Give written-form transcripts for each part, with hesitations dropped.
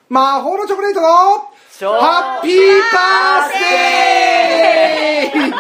魔法のチョコレートのハッピーバースデー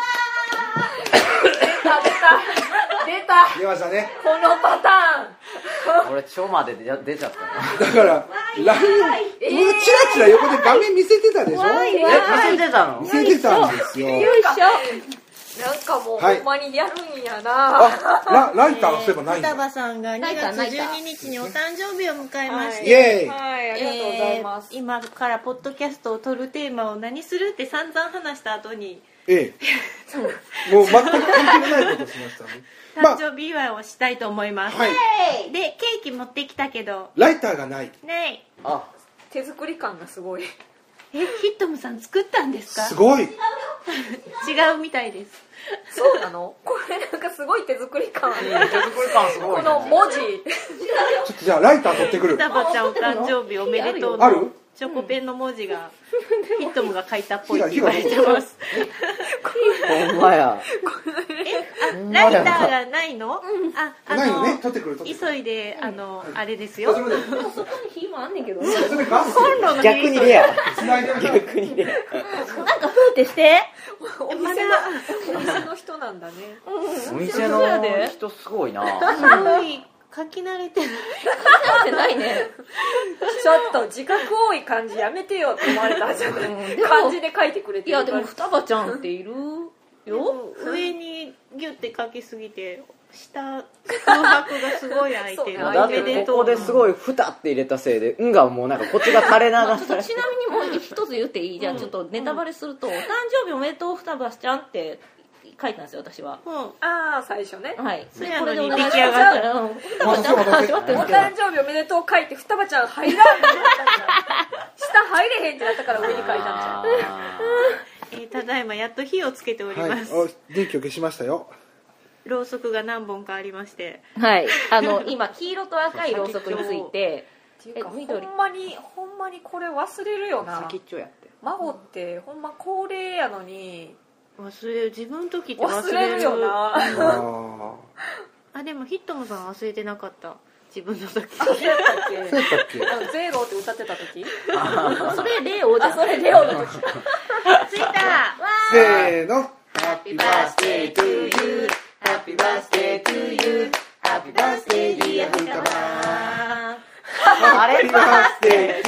出ましたね。 このパターン俺超まで出ちゃっただから LINE チラチラ横で画面見せてたでしょ。 見せてたの？ 見せてたんですよ。 よいしょ。なんかもう、ほんまにやるんやな。 ライターがそういえばないんだ。 双葉さんが2月12日にお誕生日を迎えまして、 イエーイ。 はい、ありがとうございます。 今からポッドキャストを撮るテーマを何するって散々話した後に、 もう全く関係ないことしましたね。 誕生日祝いをしたいと思います。 はい。 で、ケーキ持ってきたけど、 ライターがない。 ない。 手作り感がすごい。 ヒットムさん作ったんですか？ すごい。 違うみたいです。 そうなの？これなんかすごい手作り感ある。 手作り感すごい、ね、 この文字。 ちょっとじゃあライター取ってくる。 双葉ちゃんお誕生日おめでとうある？ のチョコペンの文字がヒットムが書いたっぽいって言われてます。 ほんまや。 ライターがないの？ ないよね。取ってくる。 急いであれですよ。 そこに火もあんねんけど。 コンロの逆にレア。 逆にレア。 なんかふーってして。 お店の人なんだね。 お店の人すごいな。 すごい書き慣れてない。 書いてないね。ちょっと自覚多い感じやめてよって思われたじゃない。漢字で書いてくれてる。 いやでも双葉ちゃんっているよ。 上にギュッて書きすぎて下空白がすごい空いてる。 だってここですごいふたって入れたせいで「ん」がもうなんかこっちが垂れ流されて。 ちなみにもう一つ言っていい？じゃあちょっとネタバレすると、お誕生日おめでとう双葉ちゃんって書いたんですよ私は。 ああ最初ね。 はい。 それこれで出来上がったらお誕生日おめでとう書いて双葉ちゃん入らんってなったんじゃん。下入れへんってなったから上に書いたんじゃん。 ただいまやっと火をつけております。 電気を消しましたよ。 ろうそくが何本かありまして、 はい。今黄色と赤いろうそくについて、 ほんまにこれ忘れるよな。 先っちょやって。 孫ってほんま高齢やのに忘れる。自分の時って忘れるよな。 でもヒットムさん忘れてなかった。自分の時。 そうやったっけ？ゼロって歌ってた時？ それレオじゃん。 それレオの時。 ついた。 せーの。 Happy birthday to you. Happy birthday to you. Happy birthday dear 双葉。 Happy birthday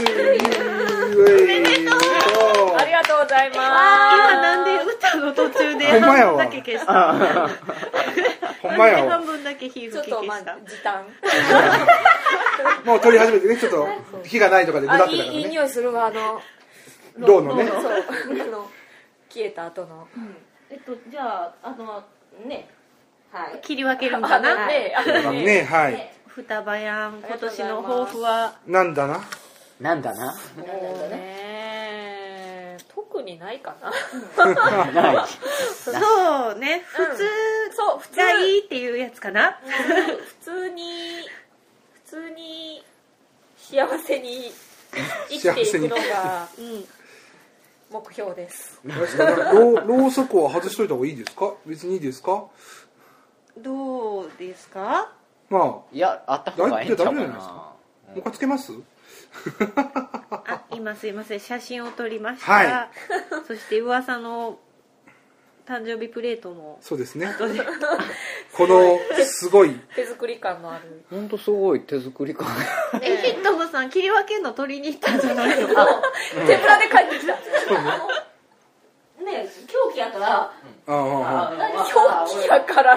to you. ありがとうございます。 今なんで歌の途中で半分だけ消した？ ほんまやわ。 半分だけ火吹き消した。 時短。 もう撮り始めてね、ちょっと火がないとかでぐだってたからね。 いい匂いするわ銅のね。 消えた後の。 じゃあね、はい。 切り分けるんかな。 ね、はい。 双葉やん、今年の抱負はなんだな。 なんだな。 特にないかな。 ない。 そうね、普通がいいっていうやつかな。 普通に幸せに生きていくのが目標です。 ろうそくは外しといた方がいいですか？別にいいですか？ どうですか？ いや、あった方がいいんちゃうかな。 もう一回つけます？ 今すいません、写真を撮りました。 はい。 そして噂の誕生日プレートも。 そうですね。このすごい手作り感のある。 本当すごい手作り感。 ヒットムさん切り分けるの取りに行ったんじゃないのか。 手ぶらで帰ってきた。 ね、狂気やから。 狂気やからって。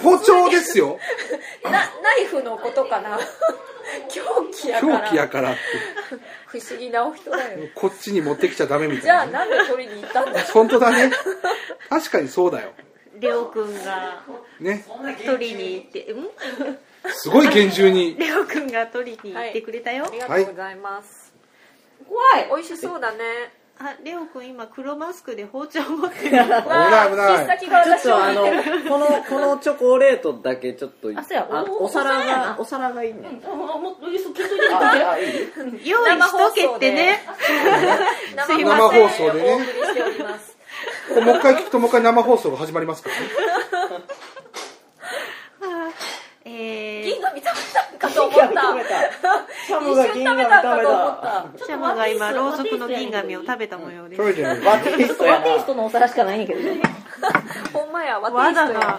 包丁ですよ。 ナイフのことかな。狂気やからって。不思議なお人だよ。 こっちに持ってきちゃダメみたいな。 じゃあなんで取りに行ったんだ。 本当だね。確かにそうだよ。 レオくんが取りに行って、 すごい厳重に。 レオくんが取りに行ってくれたよ。 ありがとうございます。 怖い。 美味しそうだね。 レオくん今黒マスクで包丁持ってる。 危ない危ない。 先が私をこのチョコレートだけちょっとお皿がいいね。 用意しとけってね。 生放送でね。もう一回聞くともう一回生放送が始まりますからね。 銀が見たかと思った。 ムが銀紙食べた。 シャムが今ろうそくの銀紙を食べた模様です。 食べてない。 ワテイストやワテイスな。 トのお皿しかないんやけどね。 ほんまや、 わ私ざが。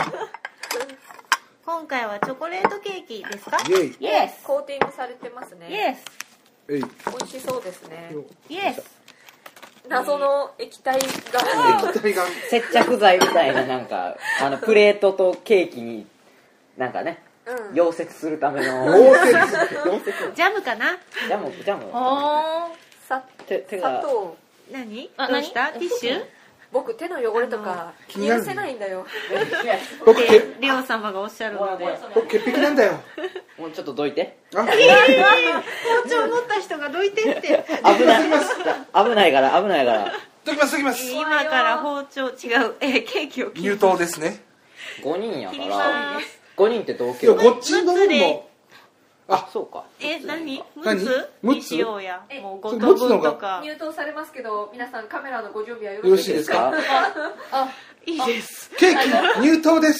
今回はチョコレートケーキですか？ イェイ。 イエスコーティングされてますイね。 エスえい。 美味しそうですね。 イエス謎の液体が。 液体が。 接着剤みたいななんか、プレートとケーキに、なんかね、 うん。 溶接するための。 溶接。 溶接ジャムかな？ ジャム。 あさ手が。 砂糖。 何？ あどうした？ 何ティッシュ？ 僕手の汚れとか気にせないんだよ。 僕、 レオ様がおっしゃるので。 僕潔癖なんだよ。 もうちょっとどいて。 あ、 包丁持った人がどいてって。 危ないから。 どきます。 今から包丁違うケーキを切入刀ですね。 5人やかりまら。 す。 5人って同いや、 級。 こっちの分も。 あ、そうか。 何？ 何 6つにしようや。もうそう 5等分とか。 入刀されますけど、皆さんカメラのご準備はよよろしいでかろしいですすか？ いいです。 ケーキ入刀です。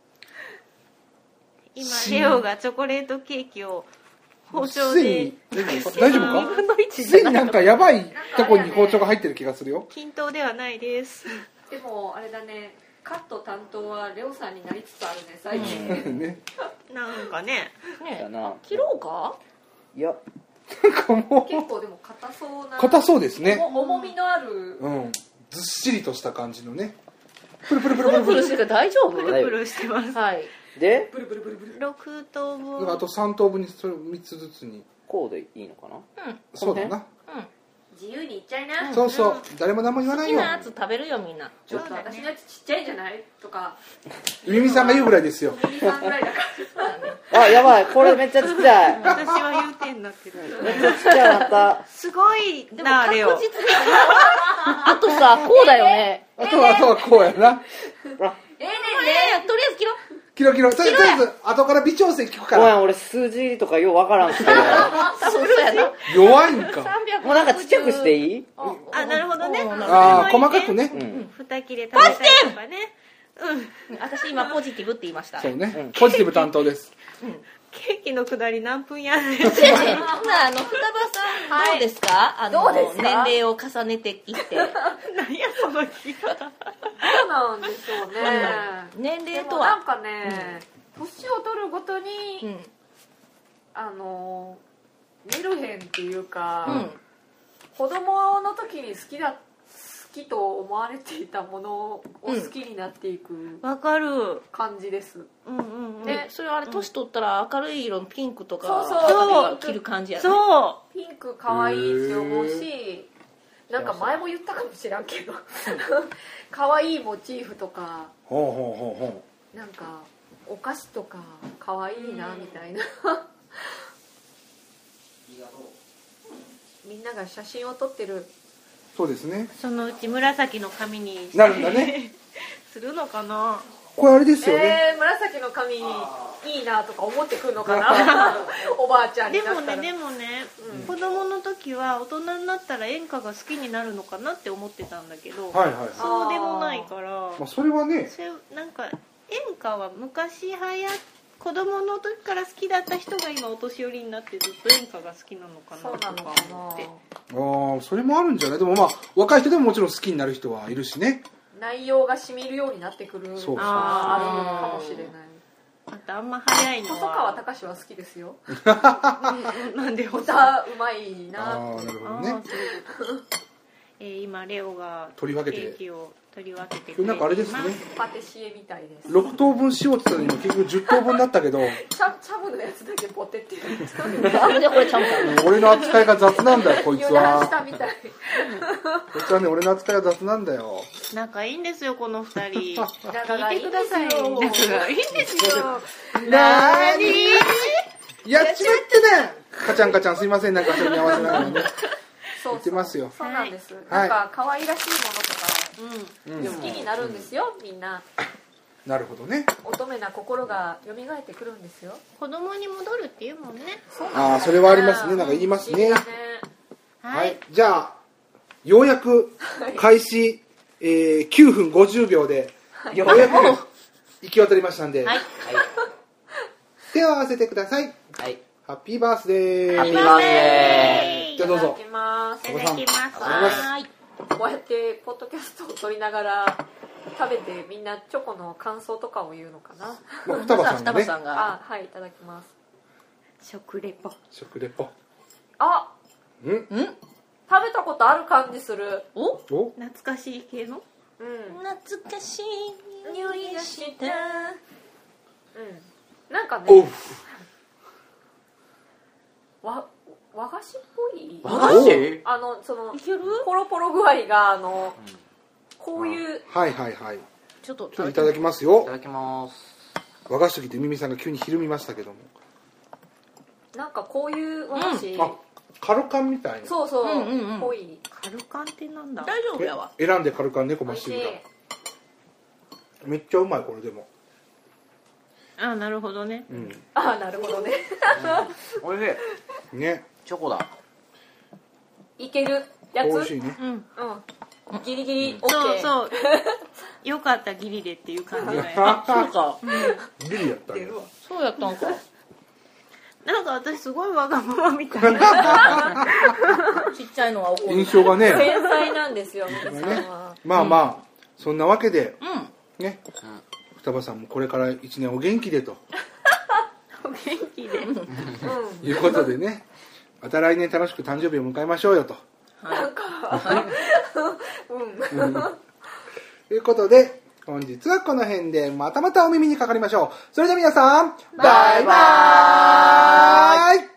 今レオがチョコレートケーキを包丁ついでに大丈夫か？ 分の1 ついになんかやばいとこに包丁が入ってる気がするよ。 均等ではないです。 でもあれだね、カット担当はレオさんになりつつあるね、最近。 ね。 なんかね。 だな。 切ろうかいや、 なんかも結構でも硬そうな。 う、硬そうですね。 重みのある。 うん。ずっしりとした感じのね。プルプルプルプルしてるから大丈夫プルプルしてます。 はいで、 6等分。 あと3等分にそれ3つずつに。 こうでいいのかな？ そうだな。 自由にいっちゃいな。 そうそう。誰も何も言わないよ好きな。やつ食べるよみんなちょっと私のやつちっちゃいんじゃないとか、 ゆみさんが言うぐらいですよ。 ミニさんぐらいだから。 あ、やばい。これめっちゃちっちゃい。 私は言うてんだけど。 めっちゃちっちゃいなった。 すごいな、レオ。 確実にあとさこうだよねあとはこうやな。 とりあえず切ろうキロ。とりあえず、後から微調整聞くから。 ごめん、俺数字とかようわからんすけど。 多分そうやな弱いんか。 300 もうなんかちっちゃくしていい？ あ、なるほどね。 ああ、細かくね。 二切れ食べたりとかね。 私今ポジティブって言いましたそうね。ポジティブ担当です。 ケーキのくだり何分やるんほな双葉さんどうですか？ どうですか？ 年齢を重ねていって何やその聞き方。 そうなんでしょうね。 年で齢とはもなんかね、年を取るごとに、メルヘンっていうか、子供の時に好きと思われていたものを好きになっていくわかる。 感じです。 ね、それはあれ年取ったら明るい色のピンクとかそう着る感じやね。 そピンク可愛いって思うし、なんか前も言ったかもしらんけど可愛いモチーフとかほう。 なんかお菓子とか可愛いなみたいなみんなが写真を撮ってる。 そうですね。 う。そのうち紫の髪になるんだね。 するのかな。 これあれですよね。 紫の髪いいなとか思ってくるのかなおばあちゃんにでもなったら。 ね、子供の時は大人になったら演歌が好きになるのかなって思ってたんだけど、 はい。 そうでもないからまあ、それはね、 なんか演歌は昔子供の時から好きだった人が今お年寄りになってずっと演歌が好きなのかなとか思って。 ああ、それもあるんじゃない？でもまあ、若い人でももちろん好きになる人はいるしね。 内容が染みるようになってくるそうあるのかもしれない。 あとあんま早いの細川は隆は好きですよ。 なんで歌うまいな。 ああ、なるほどね。 今レオがケ取り分けてーキを取り分けてくれています。 なんかあれですね。 パティシエみたいです。 6等分しようって言ったのに結局10等分だったけど、 チャブのやつだけポテって言う。 あれでこれちゃんと俺の扱いが雑なんだよ、こいつ油断しは。 たみたい。 こいつはね、俺の扱いが雑なんだよ。 仲いいんですよこの二人。 仲がいいんですよ。 仲がいいんですよ。 なーにーやっちまってね。カチャンすいません、なんかそれに合わせながらね。 そう言ってますよ。 そうなんです。 はいなんか可愛らしいものとか好きになるんですよ、みんな。 なるほどね。 乙女な心が蘇ってくるんですよ。 子供に戻るっていうもんね。 ああ、それはありますね。なんか言いますね。 不思議だね。 はい。じゃあ、ようやく開始、9分50秒で、ようやく行き渡りましたんで、 はい手を合わせてください。 はい。 ハッピーバースデー。 ハッピーバースデじゃあどうぞ。 いただきます。 いただきます。 はーい。 こうやってポッドキャストを撮りながら食べてみんなチョコの感想とかを言うのかな。 まあ双葉さんがね双葉さんが。 あ、はい、いただきます。 食レポ。 食レポ。 あ、 うん食べたことある感じする。 おお懐かしい系の。 うん。 懐かしい匂いがした。 なんかおうね、和菓子っぽい。 和菓子？ そのいける？ ポロポロ具合がこういうはいはいはい。 ちょっとちょっといただきますいよた。だきます。 和菓子ときてミミさんが急にひるみましたけども。 なんかこういう和菓子。 あ、カルカンみたいな。 そうそう、 うんうんうんぽい。 カルカンってなんだ。 大丈夫やわ。 選んでカルカン猫まっし美味しい。 ぐだ。めっちゃうまいこれでも。 あ、なるほどね。 うん。 あ、なるほどね。 おいしい。 ね。 チョコだ。 いけるやつ。 美味しいね。 うん。 うん。ギリギリオッケー。 そうそう。よかったギリでっていう感じだよ。 そうか。 ギリやったね。 そうやったんか。 なんか私すごいわがままみたいな。 ちっちゃいのは怒る。 印象がね。 天才なんですよ、皆さんは。 まあまあ、そんなわけでうん。 ね。双葉さんもこれから1年お元気でとお元気で。 いうことでね。また来年楽しく誕生日を迎えましょうよと。ということで、本日はこの辺でまたまたお耳にかかりましょう。それでは皆さん、バイバーイ。